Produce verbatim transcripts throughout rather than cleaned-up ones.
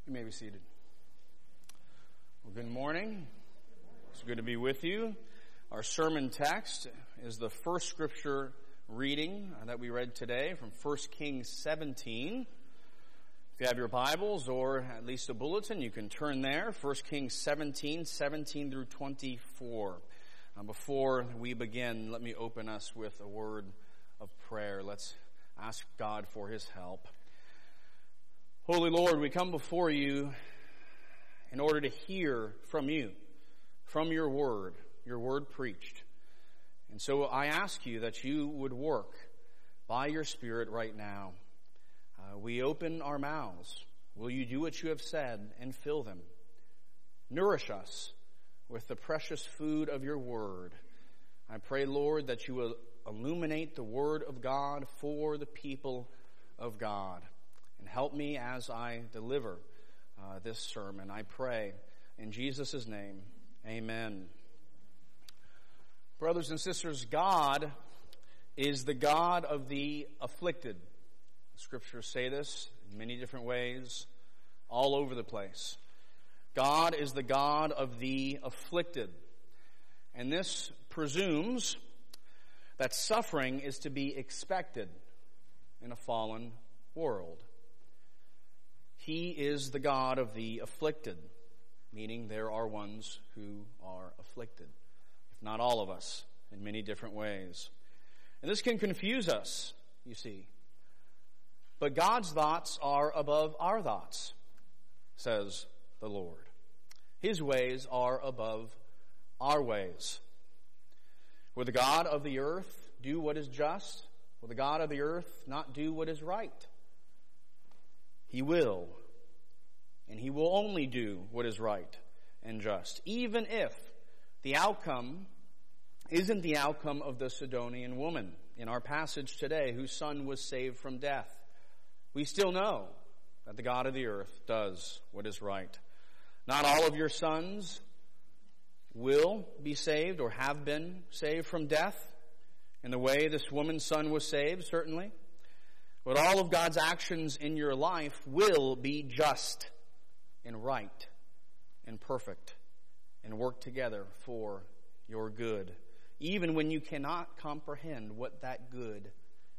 You may be seated. Well, good morning. It's good to be with you. Our sermon text is the first scripture reading that we read today from First Kings seventeen. If you have your Bibles or at least a bulletin, you can turn there. First Kings seventeen, seventeen through twenty-four. Uh, before we begin, let me open us with a word of prayer. Let's ask God for His help. Holy Lord, we come before you in order to hear from you, from your word, your word preached. And so I ask you that you would work by your Spirit right now. Uh, we open our mouths. Will you do what you have said and fill them? Nourish us with the precious food of your word. I pray, Lord, that you will illuminate the word of God for the people of God. And help me as I deliver uh, this sermon. I pray in Jesus' name, amen. Brothers and sisters, God is the God of the afflicted. The scriptures say this in many different ways, all over the place. God is the God of the afflicted. And this presumes that suffering is to be expected in a fallen world. He is the God of the afflicted, meaning there are ones who are afflicted, if not all of us, in many different ways. And this can confuse us, you see. But God's thoughts are above our thoughts, says the Lord. His ways are above our ways. Will the God of the earth do what is just? Will the God of the earth not do what is right? He will, and he will only do what is right and just, even if the outcome isn't the outcome of the Sidonian woman in our passage today, whose son was saved from death. We still know that the God of the earth does what is right. Not all of your sons will be saved or have been saved from death in the way this woman's son was saved, certainly. But all of God's actions in your life will be just and right and perfect and work together for your good, even when you cannot comprehend what that good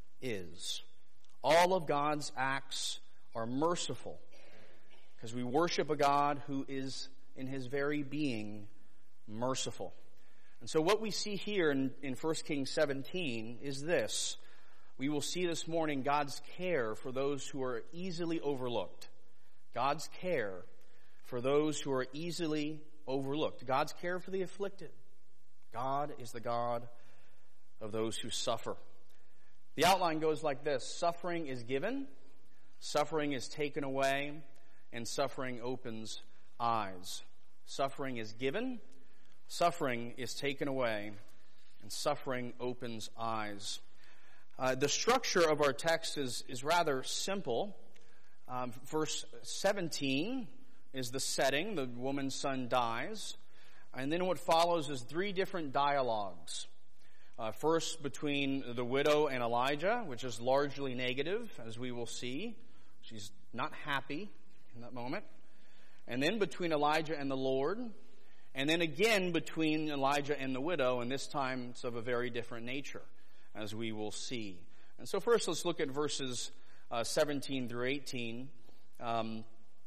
is. All of God's acts are merciful because we worship a God who is in his very being merciful. And so what we see here in, in First Kings seventeen is this. We will see this morning God's care for those who are easily overlooked. God's care for those who are easily overlooked. God's care for the afflicted. God is the God of those who suffer. The outline goes like this. Suffering is given, suffering is taken away, and suffering opens eyes. Suffering is given, suffering is taken away, and suffering opens eyes. Uh, the structure of our text is, is rather simple. Um, verse seventeen is the setting. The woman's son dies. And then what follows is three different dialogues. Uh, first, between the widow and Elijah, which is largely negative, as we will see. She's not happy in that moment. And then between Elijah and the Lord. And then again between Elijah and the widow, and this time it's of a very different nature, as we will see. And so first let's look at verses uh, seventeen through eighteen. Um,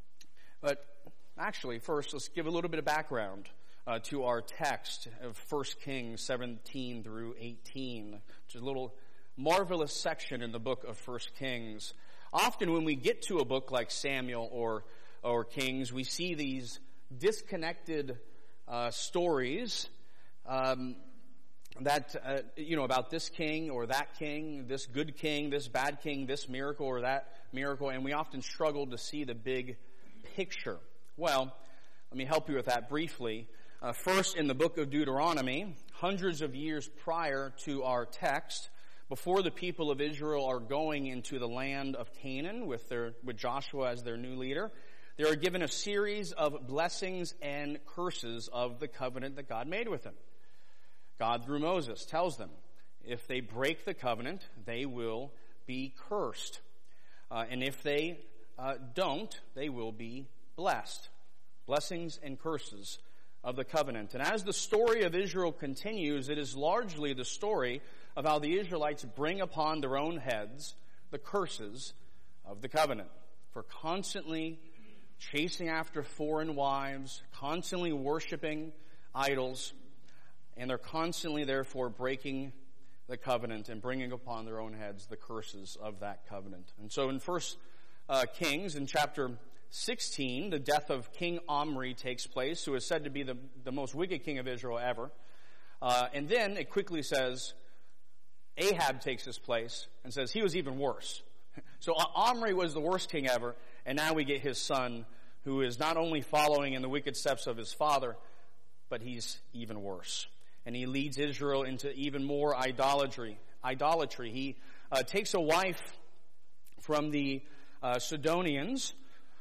but actually first let's give a little bit of background uh, to our text of First Kings seventeen through eighteen, which is a little marvelous section in the book of First Kings. Often when we get to a book like Samuel or, or Kings, we see these disconnected uh, stories um that, uh, you know, about this king or that king, this good king, this bad king, this miracle or that miracle, and we often struggle to see the big picture. Well, let me help you with that briefly. Uh, first, in the book of Deuteronomy, hundreds of years prior to our text, before the people of Israel are going into the land of Canaan with their with Joshua as their new leader, they are given a series of blessings and curses of the covenant that God made with them. God, through Moses, tells them, if they break the covenant, they will be cursed. Uh, and if they uh, don't, they will be blessed. Blessings and curses of the covenant. And as the story of Israel continues, it is largely the story of how the Israelites bring upon their own heads the curses of the covenant for constantly chasing after foreign wives, constantly worshiping idols, and they're constantly, therefore, breaking the covenant and bringing upon their own heads the curses of that covenant. And so in First uh, Kings, in chapter sixteen, the death of King Omri takes place, who is said to be the, the most wicked king of Israel ever. Uh, and then it quickly says Ahab takes his place and says he was even worse. So Omri was the worst king ever, and now we get his son, who is not only following in the wicked steps of his father, but he's even worse. And he leads Israel into even more idolatry. Idolatry. He uh, takes a wife from the uh, Sidonians,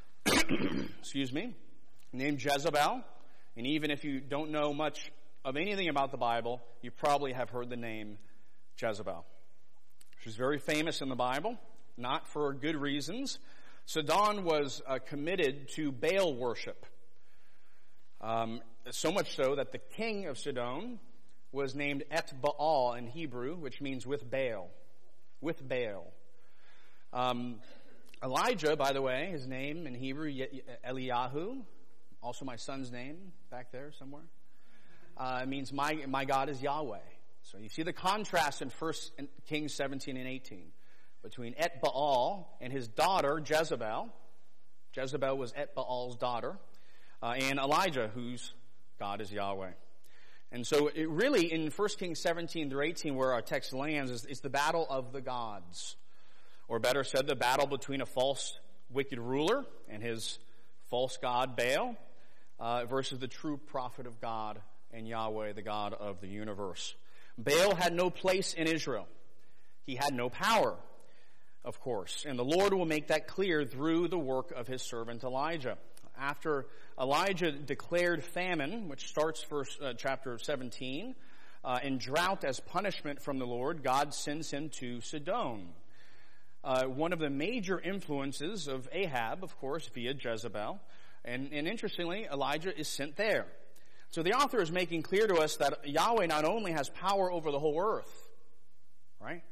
excuse me, named Jezebel. And even if you don't know much of anything about the Bible, you probably have heard the name Jezebel. She's very famous in the Bible, not for good reasons. Sidon was uh, committed to Baal worship. Um, so much so that the king of Sidon was named Et Baal in Hebrew, which means with Baal. With Baal. Um, Elijah, by the way, his name in Hebrew, Eliyahu, also my son's name back there somewhere, uh, means my, my God is Yahweh. So you see the contrast in First Kings seventeen and eighteen between Et Baal and his daughter Jezebel. Jezebel was Et Baal's daughter, uh, and Elijah, whose God is Yahweh. And so it really, in First Kings seventeen through eighteen, where our text lands, is, is the battle of the gods. Or better said, the battle between a false, wicked ruler and his false god Baal uh, versus the true prophet of God and Yahweh, the God of the universe. Baal had no place in Israel. He had no power, of course. And the Lord will make that clear through the work of his servant Elijah. After Elijah declared famine, which starts first uh, chapter seventeen, uh, and drought as punishment from the Lord, God sends him to Sidon. Uh, one of the major influences of Ahab, of course, via Jezebel. And, and interestingly, Elijah is sent there. So the author is making clear to us that Yahweh not only has power over the whole earth, right?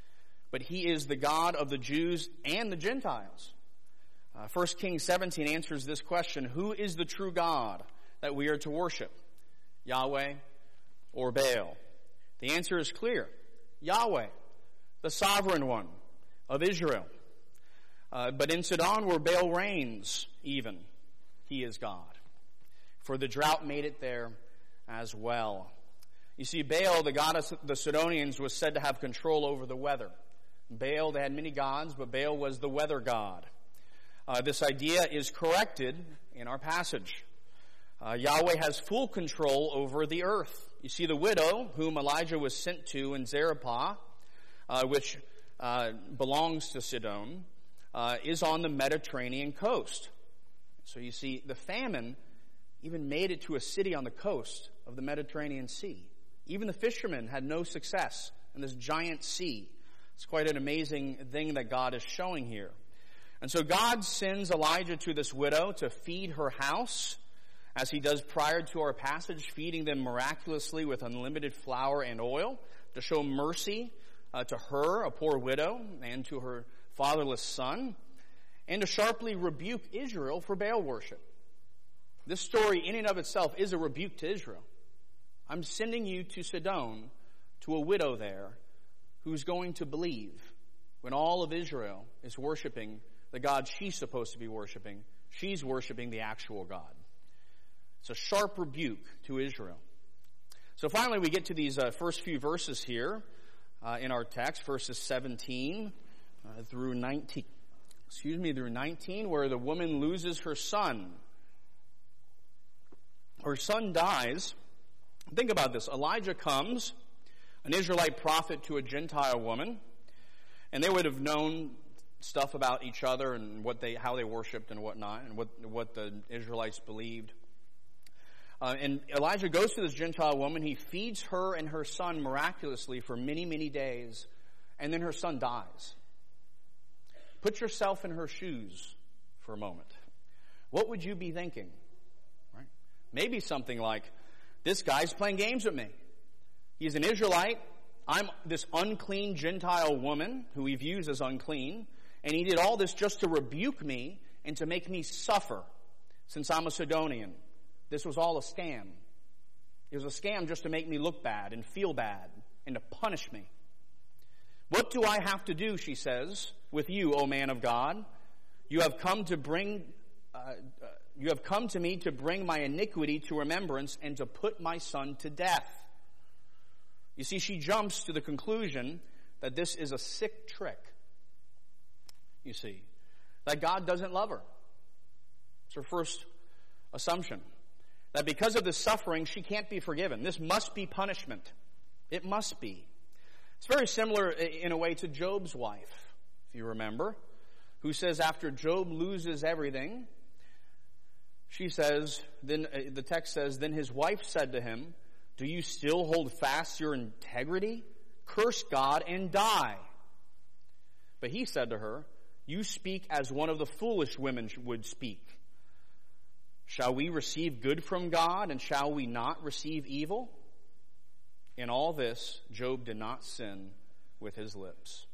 But he is the God of the Jews and the Gentiles. Uh, First Kings seventeen answers this question: who is the true God that we are to worship? Yahweh or Baal? The answer is clear. Yahweh, the sovereign one of Israel. Uh, but in Sidon, where Baal reigns, even, he is God. For the drought made it there as well. You see, Baal, the god of the Sidonians, was said to have control over the weather. Baal, they had many gods, but Baal was the weather god. Uh, this idea is corrected in our passage. Uh, Yahweh has full control over the earth. You see, the widow whom Elijah was sent to in Zarephath, uh, which uh, belongs to Sidon, uh, is on the Mediterranean coast. So you see, the famine even made it to a city on the coast of the Mediterranean Sea. Even the fishermen had no success in this giant sea. It's quite an amazing thing that God is showing here. And so God sends Elijah to this widow to feed her house, as he does prior to our passage, feeding them miraculously with unlimited flour and oil, to show mercy uh, to her, a poor widow, and to her fatherless son, and to sharply rebuke Israel for Baal worship. This story in and of itself is a rebuke to Israel. I'm sending you to Sidon, to a widow there, who's going to believe when all of Israel is worshiping the God she's supposed to be worshiping. She's worshiping the actual God. It's a sharp rebuke to Israel. So finally we get to these uh, first few verses here uh, in our text, verses seventeen uh, through nineteen. Excuse me, through nineteen, where the woman loses her son. Her son dies. Think about this. Elijah comes, an Israelite prophet to a Gentile woman, and they would have known stuff about each other and what they, how they worshipped and whatnot, and what what the Israelites believed. Uh, and Elijah goes to this Gentile woman. He feeds her and her son miraculously for many, many days, and then her son dies. Put yourself in her shoes for a moment. what would you be thinking? Right? Maybe something like, this guy's playing games with me. He's an Israelite. I'm this unclean Gentile woman who he views as unclean, and he did all this just to rebuke me and to make me suffer since I'm a Sidonian. This was all a scam. It was a scam just to make me look bad and feel bad and to punish me. What do I have to do, she says, with you, O man of God? You have come to bring, uh, uh, you have come to me to bring my iniquity to remembrance and to put my son to death. You see, she jumps to the conclusion that this is a sick trick. You see, that God doesn't love her. It's her first assumption. That because of this suffering, she can't be forgiven. This must be punishment. It must be. It's very similar in a way to Job's wife, if you remember, who says after Job loses everything, she says, then uh, the text says, then his wife said to him, do you still hold fast your integrity? Curse God and die. But he said to her, you speak as one of the foolish women would speak. Shall we receive good from God, and shall we not receive evil? In all this, Job did not sin with his lips.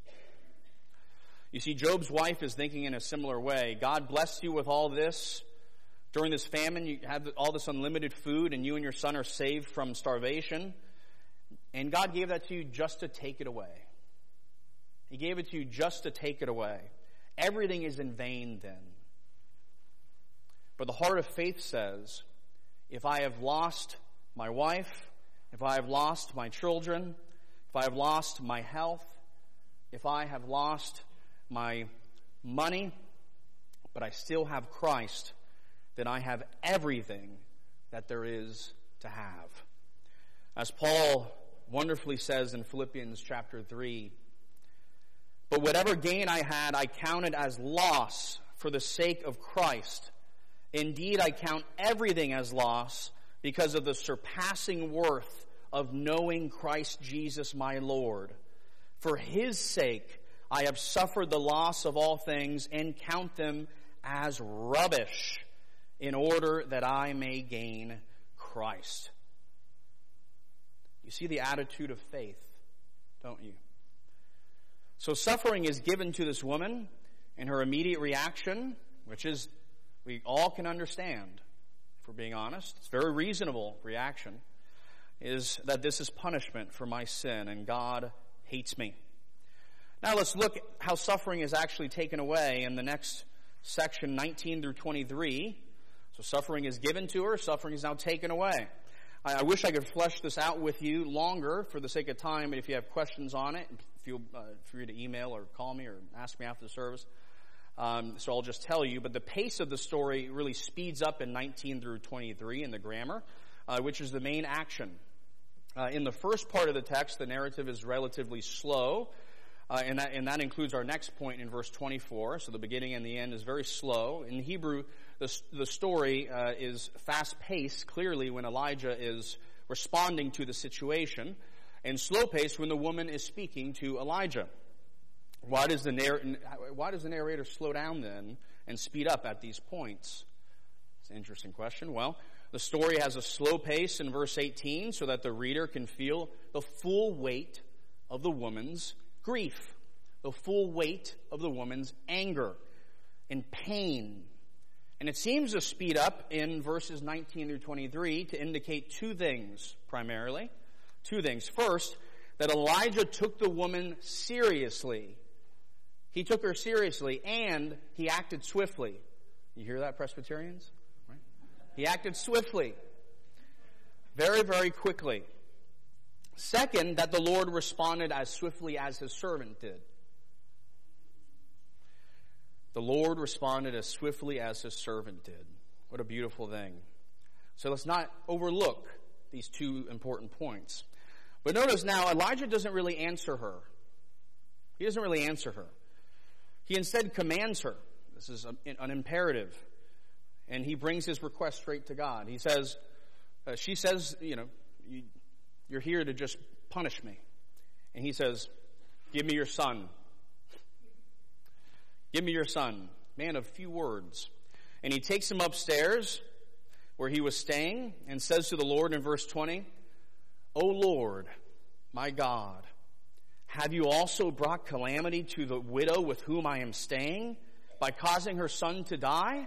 You see, Job's wife is thinking in a similar way. God blessed you with all this. During this famine, you have all this unlimited food, and you and your son are saved from starvation. And God gave that to you just to take it away. He gave it to you just to take it away. Everything is in vain then. But the heart of faith says, if I have lost my wife, if I have lost my children, if I have lost my health, if I have lost my money, but I still have Christ, then I have everything that there is to have. As Paul wonderfully says in Philippians chapter three, but whatever gain I had, I counted as loss for the sake of Christ. Indeed, I count everything as loss because of the surpassing worth of knowing Christ Jesus my Lord. For his sake, I have suffered the loss of all things and count them as rubbish in order that I may gain Christ. You see the attitude of faith, don't you? So suffering is given to this woman, and her immediate reaction, which is we all can understand, if we're being honest, it's a very reasonable reaction, is that this is punishment for my sin, and God hates me. Now let's look at how suffering is actually taken away in the next section, nineteen through twenty-three. So suffering is given to her, suffering is now taken away. I, I wish I could flesh this out with you longer for the sake of time, but if you have questions on it, feel uh, free to email or call me or ask me after the service. Um, so I'll just tell you, but the pace of the story really speeds up in nineteen through twenty-three in the grammar, uh, which is the main action. Uh, in the first part of the text, the narrative is relatively slow, uh, and, that, and that includes our next point in verse twenty-four. So the beginning and the end is very slow. In Hebrew, the, the story uh, is fast-paced, clearly, when Elijah is responding to the situation, and slow-paced when the woman is speaking to Elijah. Why does the narr- why does the narrator slow down then and speed up at these points? It's an interesting question. Well, the story has a slow pace in verse eighteen so that the reader can feel the full weight of the woman's grief, the full weight of the woman's anger and pain. And it seems to speed up in verses nineteen through twenty-three to indicate two things primarily. Two things. First, that Elijah took the woman seriously. He took her seriously, and he acted swiftly. You hear that, Presbyterians? Right? He acted swiftly. Very, very quickly. Second, that the Lord responded as swiftly as his servant did. The Lord responded as swiftly as his servant did. What a beautiful thing. So let's not overlook these two important points. But notice now, Elijah doesn't really answer her. He doesn't really answer her. He instead commands her. This is an imperative. And he brings his request straight to God. He says, uh, she says, you know, you, you're here to just punish me. And he says, give me your son. Give me your son. Man of few words. And he takes him upstairs where he was staying and says to the Lord in verse twenty, "O Lord, my God, have you also brought calamity to the widow with whom I am staying by causing her son to die?"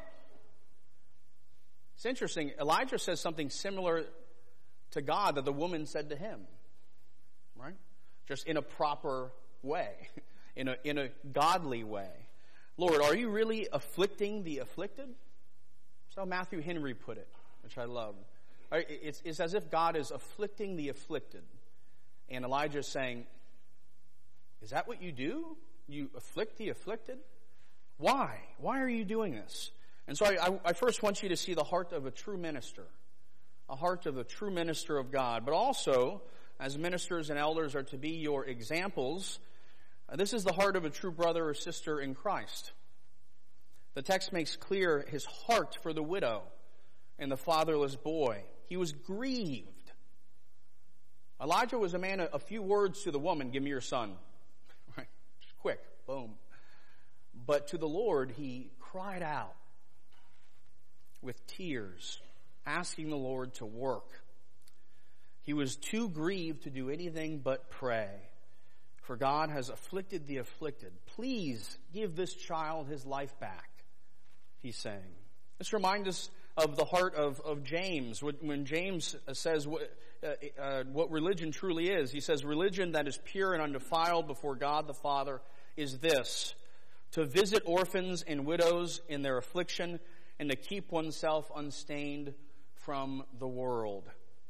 It's interesting. Elijah says something similar to God that the woman said to him, right? Just in a proper way, in a, in a godly way. "Lord, are you really afflicting the afflicted?" That's how Matthew Henry put it, which I love. It's, it's as if God is afflicting the afflicted. And Elijah is saying, is that what you do? You afflict the afflicted? Why? Why are you doing this? And so I, I first want you to see the heart of a true minister. A heart of a true minister of God. But also, as ministers and elders are to be your examples, this is the heart of a true brother or sister in Christ. The text makes clear his heart for the widow and the fatherless boy. He was grieved. Elijah was a man of a few words to the woman, "Give me your son." Right? Just quick, boom. But to the Lord, he cried out with tears, asking the Lord to work. He was too grieved to do anything but pray. "For God has afflicted the afflicted. Please give this child his life back," he's saying. This reminds us of the heart of, of James. When James says what, uh, uh, what religion truly is, he says, "Religion that is pure and undefiled before God the Father is this, to visit orphans and widows in their affliction and to keep oneself unstained from the world."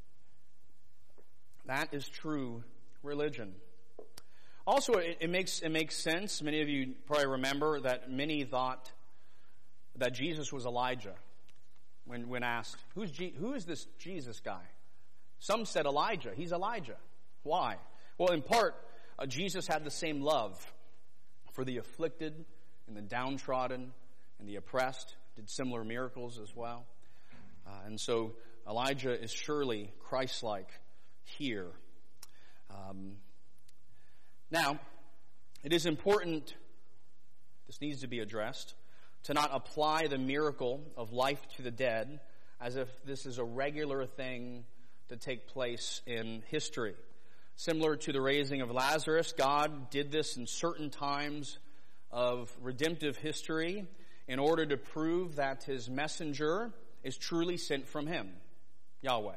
That is true religion. Also, it, it makes it makes sense. Many of you probably remember that many thought that Jesus was Elijah when when asked, "Who's Je- who is this Jesus guy?" Some said Elijah. He's Elijah. Why? Well, in part, uh, Jesus had the same love for the afflicted and the downtrodden and the oppressed. Did similar miracles as well. Uh, and so Elijah is surely Christ-like here. Um, now, it is important, this needs to be addressed, to not apply the miracle of life to the dead as if this is a regular thing to take place in history. Similar to the raising of Lazarus, God did this in certain times of redemptive history in order to prove that his messenger is truly sent from him, Yahweh.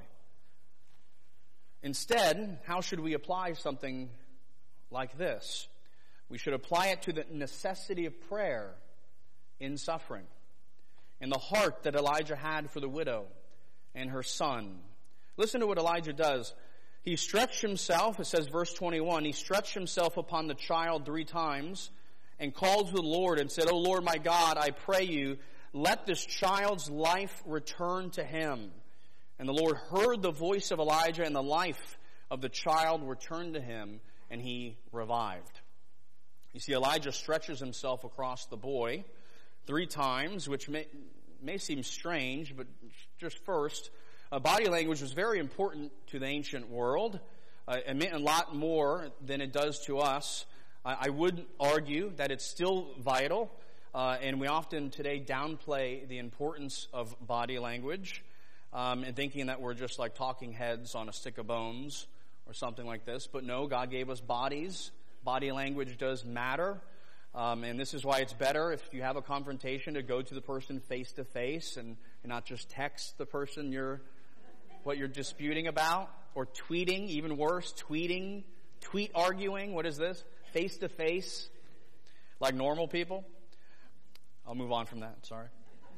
Instead, how should we apply something like this? We should apply it to the necessity of prayer in suffering, and the heart that Elijah had for the widow and her son. Listen to what Elijah does. He stretched himself, it says verse twenty-one, he stretched himself upon the child three times and called to the Lord and said, "O Lord my God, I pray you, let this child's life return to him." And the Lord heard the voice of Elijah, and the life of the child returned to him, and he revived. You see, Elijah stretches himself across the boy three times, which may, may seem strange, but just first, uh, body language was very important to the ancient world. Uh, it meant a lot more than it does to us. I, I would argue that it's still vital, uh, and we often today downplay the importance of body language, um, and thinking that we're just like talking heads on a stick of bones or something like this. But no, God gave us bodies. Body language does matter. Um, and this is why it's better if you have a confrontation to go to the person face to face and not just text the person you're what you're disputing about, or tweeting, even worse, tweeting, tweet arguing. What is this? Face to face, like normal people. I'll move on from that. Sorry.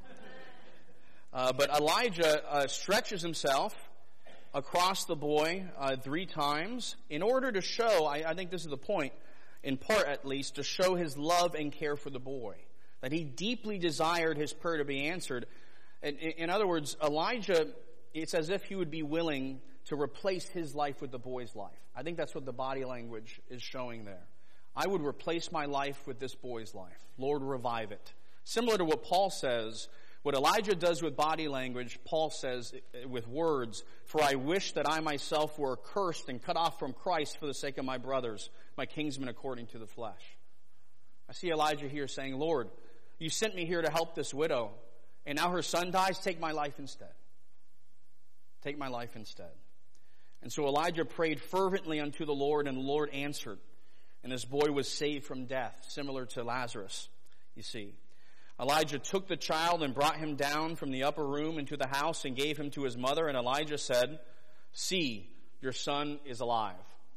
Uh, but Elijah uh, stretches himself across the boy uh, three times in order to show, I, I think this is the point, in part at least, to show his love and care for the boy. That he deeply desired his prayer to be answered. In, in other words, Elijah, it's as if he would be willing to replace his life with the boy's life. I think that's what the body language is showing there. I would replace my life with this boy's life. Lord, revive it. Similar to what Paul says, what Elijah does with body language, Paul says with words, "For I wish that I myself were accursed and cut off from Christ for the sake of my brothers, my kinsmen according to the flesh." I see Elijah here saying, "Lord, you sent me here to help this widow and now her son dies. Take my life instead. Take my life instead. And so Elijah prayed fervently unto the Lord, and the Lord answered. And this boy was saved from death, similar to Lazarus, you see. Elijah took the child and brought him down from the upper room into the house and gave him to his mother. And Elijah said, see, your son is alive.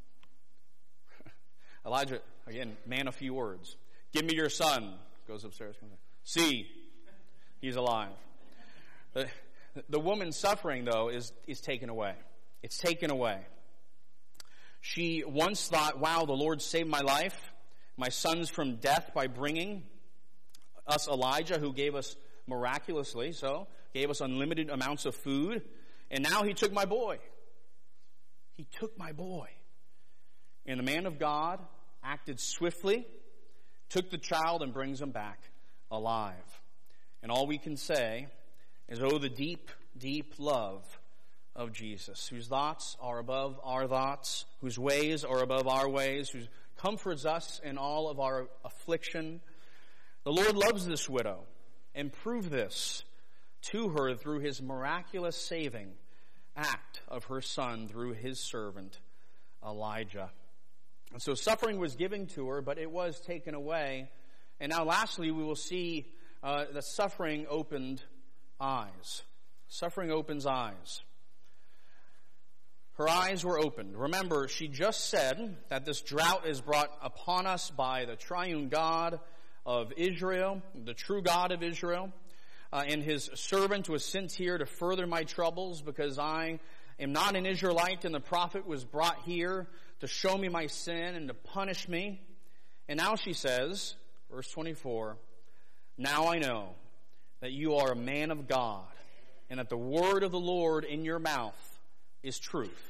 Elijah, again, man of few words. Give me your son. Goes upstairs. See, he's alive. The, the woman's suffering, though, is, is taken away. It's taken away. She once thought, wow, the Lord saved my life, my sons from death by bringing us Elijah, who gave us miraculously so, gave us unlimited amounts of food, and now he took my boy. He took my boy. And the man of God acted swiftly, took the child, and brings him back alive. And all we can say is, oh, the deep, deep love of Jesus, whose thoughts are above our thoughts, whose ways are above our ways, who comforts us in all of our affliction. The Lord loves this widow and proved this to her through his miraculous saving act of her son through his servant Elijah. And so suffering was given to her, but it was taken away. And now lastly, we will see uh, that suffering opened eyes. Suffering opens eyes. Her eyes were opened. Remember, she just said that this drought is brought upon us by the triune God of Israel, the true God of Israel. Uh, and his servant was sent here to further my troubles because I am not an Israelite, and the prophet was brought here to show me my sin and to punish me. And now she says, verse twenty-four, now I know that you are a man of God, and that the word of the Lord in your mouth is truth.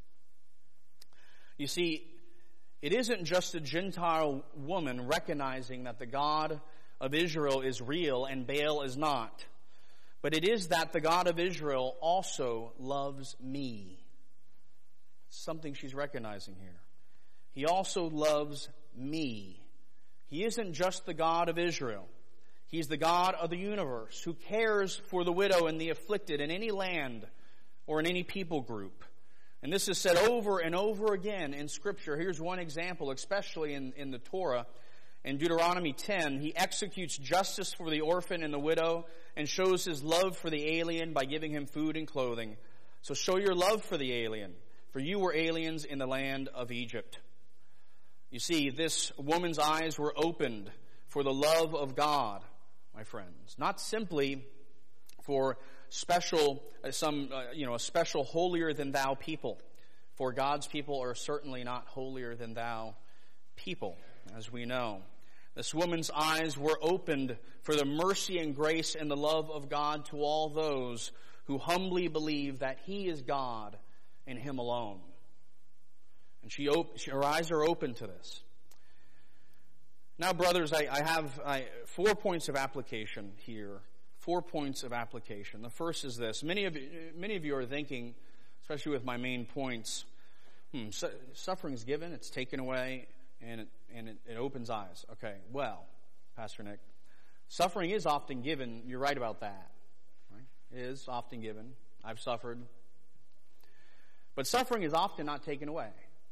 You see, it isn't just a Gentile woman recognizing that the God of Israel is real and Baal is not, but it is that the God of Israel also loves me. It's something she's recognizing here. He also loves me. He isn't just the God of Israel. He's the God of the universe who cares for the widow and the afflicted in any land or in any people group. And this is said over and over again in Scripture. Here's one example, especially in, in the Torah. In Deuteronomy ten, he executes justice for the orphan and the widow and shows his love for the alien by giving him food and clothing. So show your love for the alien, for you were aliens in the land of Egypt. You see, this woman's eyes were opened for the love of God, my friends. Not simply for special, uh, some, uh, you know, a special holier than thou people. For God's people are certainly not holier than thou people, as we know. This woman's eyes were opened for the mercy and grace and the love of God to all those who humbly believe that he is God and him alone. And she, op- she her eyes are open to this. Now, brothers, I, I have I, four points of application here. Four points of application. The first is this. Many of you, many of you are thinking, especially with my main points, hmm, su- suffering is given, it's taken away, and it, and it, it opens eyes. Okay, well, Pastor Nick, suffering is often given. You're right about that. Right? It is often given. I've suffered. But suffering is often not taken away.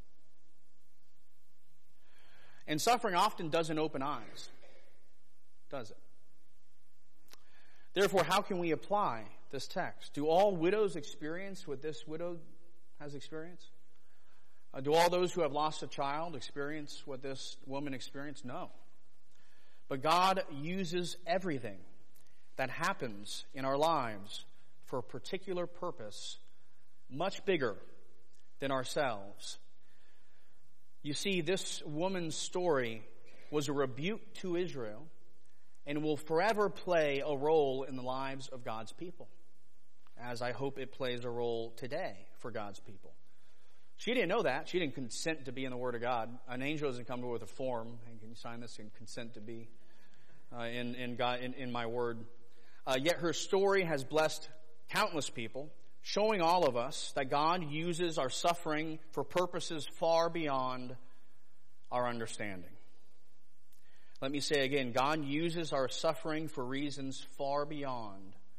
And suffering often doesn't open eyes, does it? Therefore, how can we apply this text? Do all widows experience what this widow has experienced? Uh, do all those who have lost a child experience what this woman experienced? No. But God uses everything that happens in our lives for a particular purpose, much bigger than ourselves. You see, this woman's story was a rebuke to Israel and will forever play a role in the lives of God's people, as I hope it plays a role today for God's people. She didn't know that. She didn't consent to be in the Word of God. An angel doesn't come to her with a form. Hey, can you sign this and consent to be uh, in, in, God, in, in my Word? Uh, yet her story has blessed countless people, showing all of us that God uses our suffering for purposes far beyond our understanding. Let me say again, God uses our suffering for reasons far beyond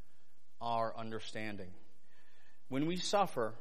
our understanding. When we suffer,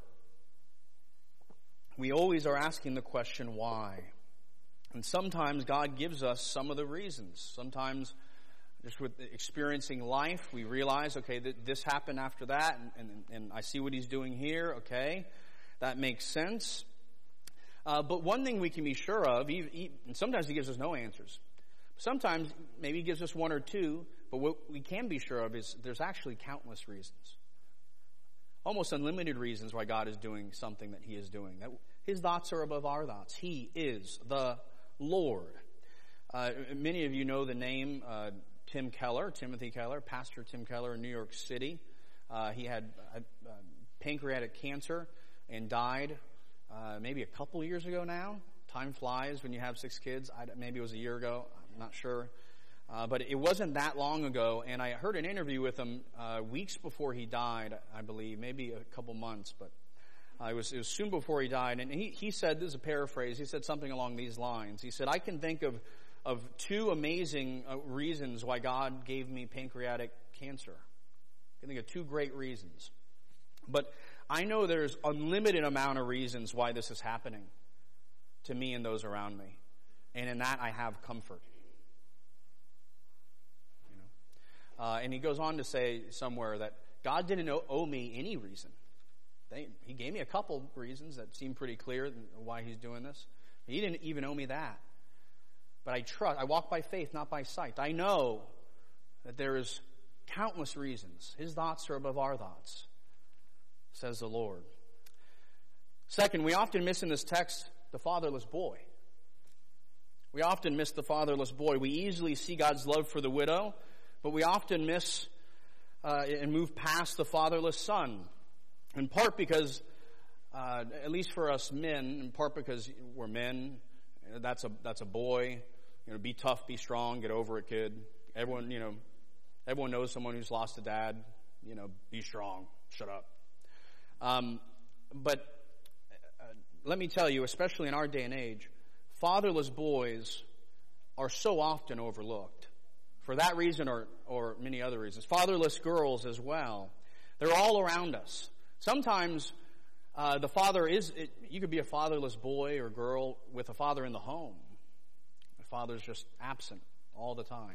we always are asking the question, why? And sometimes God gives us some of the reasons. Sometimes just with experiencing life, we realize, okay, th- this happened after that, and, and, and I see what he's doing here, okay, that makes sense. Uh, but one thing we can be sure of, he, he, and sometimes he gives us no answers. Sometimes maybe he gives us one or two, but what we can be sure of is there's actually countless reasons. Almost unlimited reasons why God is doing something that he is doing. That his thoughts are above our thoughts. He is the Lord. Uh, many of you know the name uh, Tim Keller, Timothy Keller, Pastor Tim Keller in New York City. Uh, he had uh, uh, pancreatic cancer and died uh, maybe a couple years ago now. Time flies when you have six kids. I, maybe it was a year ago. I'm not sure. Uh, but it wasn't that long ago, and I heard an interview with him uh, weeks before he died, I believe, maybe a couple months, but uh, it, was, it was soon before he died. And he, he said, this is a paraphrase, he said something along these lines. He said, I can think of, of two amazing uh, reasons why God gave me pancreatic cancer. I can think of two great reasons. But I know there's unlimited amount of reasons why this is happening to me and those around me. And in that I have comfort. Uh, and he goes on to say somewhere that God didn't owe, owe me any reason. They, he gave me a couple reasons that seem pretty clear why he's doing this. He didn't even owe me that. But I trust, I walk by faith, not by sight. I know that there is countless reasons. His thoughts are above our thoughts, says the Lord. Second, we often miss in this text the fatherless boy. We often miss the fatherless boy. We easily see God's love for the widow, but we often miss uh, and move past the fatherless son, in part because, uh, at least for us men, in part because we're men. That's a that's a boy. You know, be tough, be strong, get over it, kid. Everyone, you know, everyone knows someone who's lost a dad. You know, be strong. Shut up. Um, but uh, let me tell you, especially in our day and age, fatherless boys are so often overlooked. For that reason or, or many other reasons. Fatherless girls as well. They're all around us. Sometimes uh, the father is, it, you could be a fatherless boy or girl with a father in the home. The father's just absent all the time.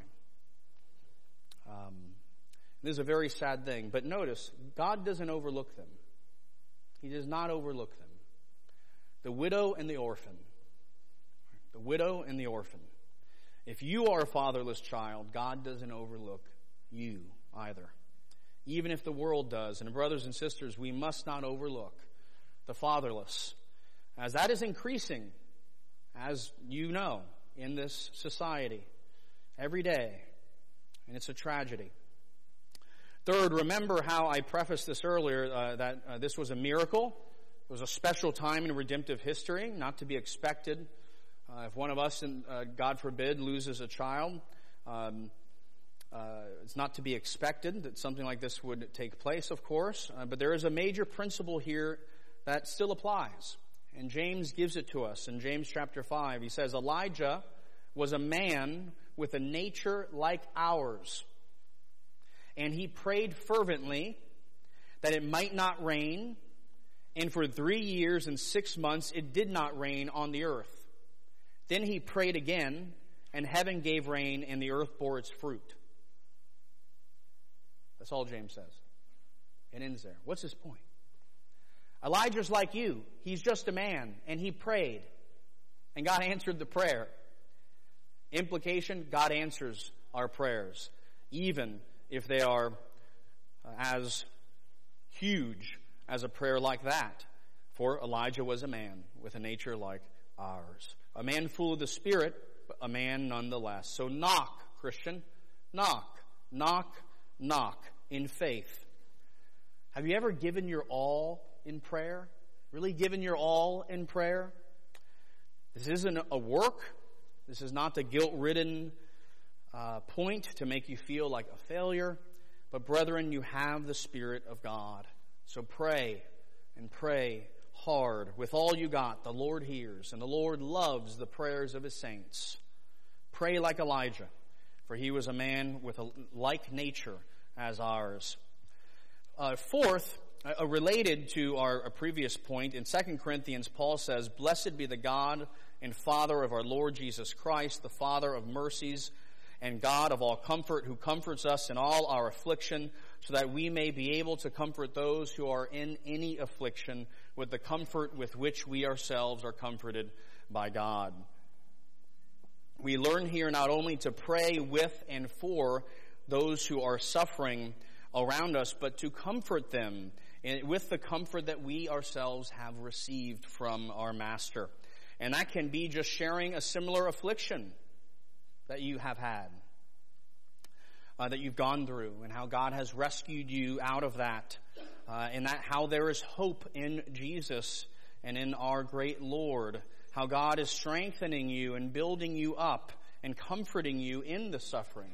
Um, this is a very sad thing. But notice, God doesn't overlook them. He does not overlook them. The widow and the orphan. The widow and the orphan. If you are a fatherless child, God doesn't overlook you either. Even if the world does. And brothers and sisters, we must not overlook the fatherless, as that is increasing, as you know, in this society every day. And it's a tragedy. Third, remember how I prefaced this earlier, uh, that uh, this was a miracle. It was a special time in redemptive history, not to be expected. Uh, if one of us, uh, God forbid, loses a child, um, uh, it's not to be expected that something like this would take place, of course. Uh, but there is a major principle here that still applies. And James gives it to us in James chapter five. He says, Elijah was a man with a nature like ours. And he prayed fervently that it might not rain. And for three years and six months it did not rain on the earth. Then he prayed again, and heaven gave rain, and the earth bore its fruit. That's all James says. It ends there. What's his point? Elijah's like you. He's just a man, and he prayed, and God answered the prayer. Implication, God answers our prayers, even if they are uh, as huge as a prayer like that. For Elijah was a man with a nature like ours. A man full of the Spirit, but a man nonetheless. So knock, Christian. Knock, knock, knock in faith. Have you ever given your all in prayer? Really given your all in prayer? This isn't a work. This is not the guilt-ridden uh, point to make you feel like a failure. But brethren, you have the Spirit of God. So pray and pray hard with all you got. The Lord hears, and the Lord loves the prayers of his saints. Pray like Elijah, for he was a man with a like nature as ours. uh, fourth, uh, related to our, our previous point, in Second Corinthians, Paul says, "Blessed be the God and Father of our Lord Jesus Christ, the Father of mercies and God of all comfort, who comforts us in all our affliction, so that we may be able to comfort those who are in any affliction with the comfort with which we ourselves are comforted by God." We learn here not only to pray with and for those who are suffering around us, but to comfort them with the comfort that we ourselves have received from our Master. And that can be just sharing a similar affliction that you have had, uh, that you've gone through, and how God has rescued you out of that, uh, and that how there is hope in Jesus and in our great Lord, how God is strengthening you and building you up and comforting you in the suffering.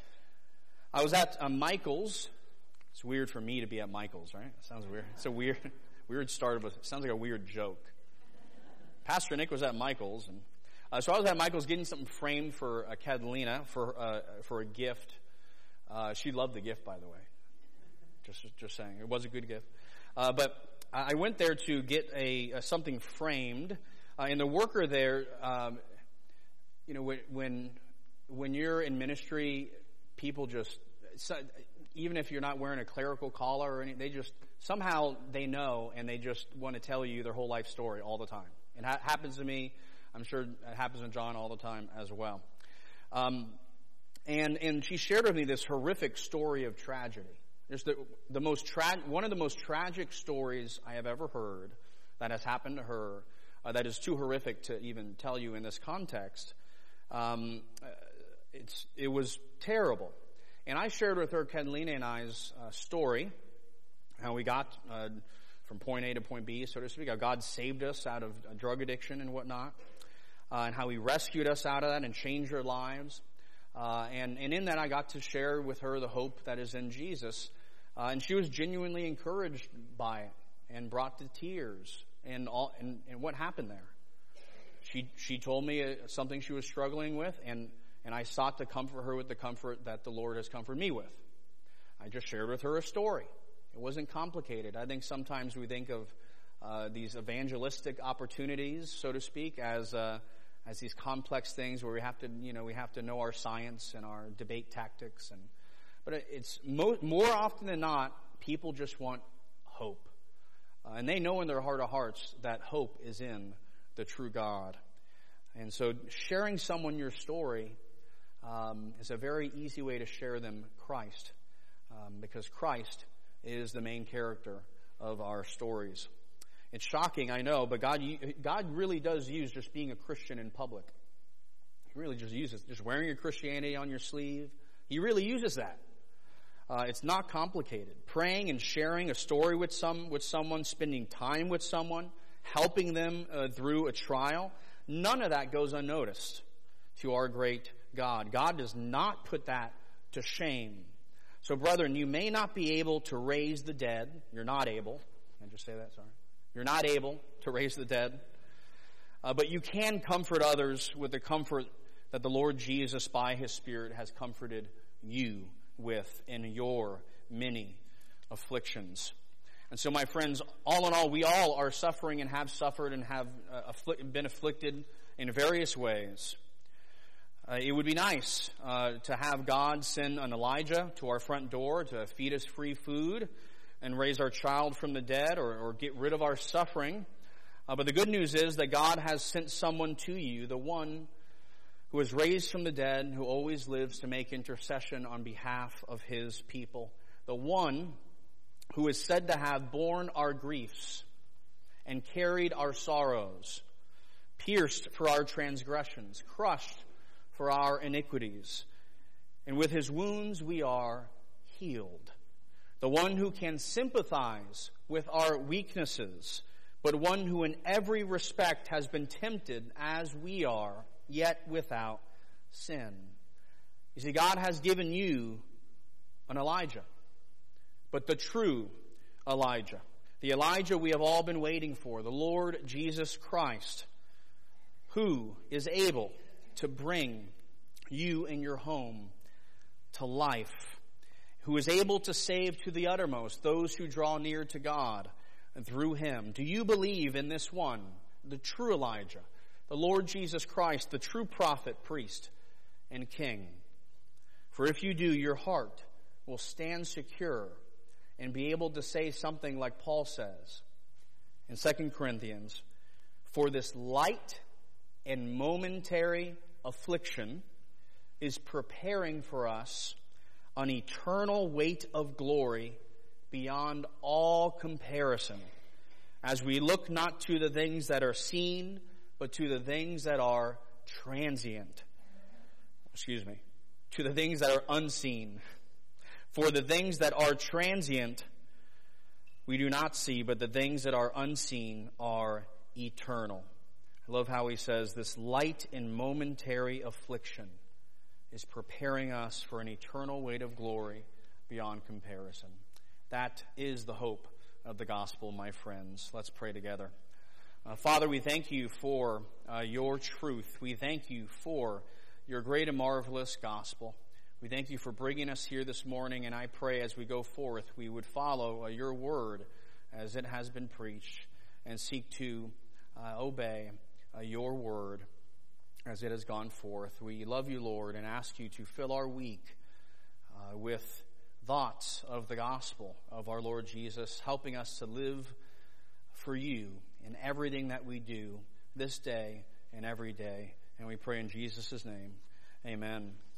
I was at uh, Michael's. It's weird for me to be at Michael's, right? It sounds weird. It's a weird, weird start of a, it sounds like a weird joke. Pastor Nick was at Michael's, and uh, so I was at Michael's getting something framed for uh, Catalina for uh, for a gift. Uh, she loved the gift, by the way. Just just saying, it was a good gift. Uh, but I went there to get a, a something framed, uh, and the worker there, um, you know, when when when you're in ministry, people just, even if you're not wearing a clerical collar or anything, they just somehow they know, and they just want to tell you their whole life story all the time. It ha- happens to me. I'm sure it happens to John all the time as well. Um, and and she shared with me this horrific story of tragedy. It's the the most tra- one of the most tragic stories I have ever heard that has happened to her. Uh, that is too horrific to even tell you in this context. Um, it's it was terrible, and I shared with her Catalina and I's uh, story, how we got Uh, from point A to point B, so to speak, how God saved us out of drug addiction and whatnot, uh, and how He rescued us out of that and changed our lives. Uh, and, and in that, I got to share with her the hope that is in Jesus. Uh, and she was genuinely encouraged by it and brought to tears. And, all, and, and what happened there? She she told me uh, something she was struggling with, and, and I sought to comfort her with the comfort that the Lord has comforted me with. I just shared with her a story. It wasn't complicated. I think sometimes we think of uh, these evangelistic opportunities, so to speak, as uh, as these complex things where we have to, you know, we have to know our science and our debate tactics. And but it's mo- more often than not, people just want hope, uh, and they know in their heart of hearts that hope is in the true God. And so, sharing someone your story um, is a very easy way to share them Christ, um, because Christ is the main character of our stories. It's shocking, I know, but God God really does use just being a Christian in public. He really just uses just wearing your Christianity on your sleeve. He really uses that. Uh, it's not complicated. Praying and sharing a story with some with someone, spending time with someone, helping them uh, through a trial, none of that goes unnoticed to our great God. God does not put that to shame. So, brethren, you may not be able to raise the dead. You're not able. Can I just say that? Sorry. You're not able to raise the dead. Uh, but you can comfort others with the comfort that the Lord Jesus, by His Spirit, has comforted you with in your many afflictions. And so, my friends, all in all, we all are suffering and have suffered and have uh, afflict- been afflicted in various ways. Uh, it would be nice uh, to have God send an Elijah to our front door to feed us free food and raise our child from the dead, or, or get rid of our suffering. Uh, but the good news is that God has sent someone to you, the one who was raised from the dead, who always lives to make intercession on behalf of His people. The one who is said to have borne our griefs and carried our sorrows, pierced for our transgressions, crushed for our iniquities. And with His wounds we are healed. The one who can sympathize with our weaknesses, but one who in every respect has been tempted as we are, yet without sin. You see, God has given you an Elijah, but the true Elijah, the Elijah we have all been waiting for, the Lord Jesus Christ, who is able to bring you and your home to life, who is able to save to the uttermost those who draw near to God and through him. Do you believe in this one, the true Elijah, the Lord Jesus Christ, the true prophet, priest, and king? For if you do, your heart will stand secure and be able to say something like Paul says in Second Corinthians, for this light and momentary affliction is preparing for us an eternal weight of glory beyond all comparison, as we look not to the things that are seen, but to the things that are transient. Excuse me. To the things that are unseen. For the things that are transient we do not see, but the things that are unseen are eternal. I love how he says this light and momentary affliction is preparing us for an eternal weight of glory beyond comparison. That is the hope of the gospel, my friends. Let's pray together. Uh, Father, we thank you for uh, your truth. We thank you for your great and marvelous gospel. We thank you for bringing us here this morning, and I pray as we go forth we would follow uh, your word as it has been preached and seek to uh, obey uh, your word as it has gone forth. We love you, Lord, and ask you to fill our week uh, with thoughts of the gospel of our Lord Jesus, helping us to live for you in everything that we do this day and every day. And we pray in Jesus' name, amen.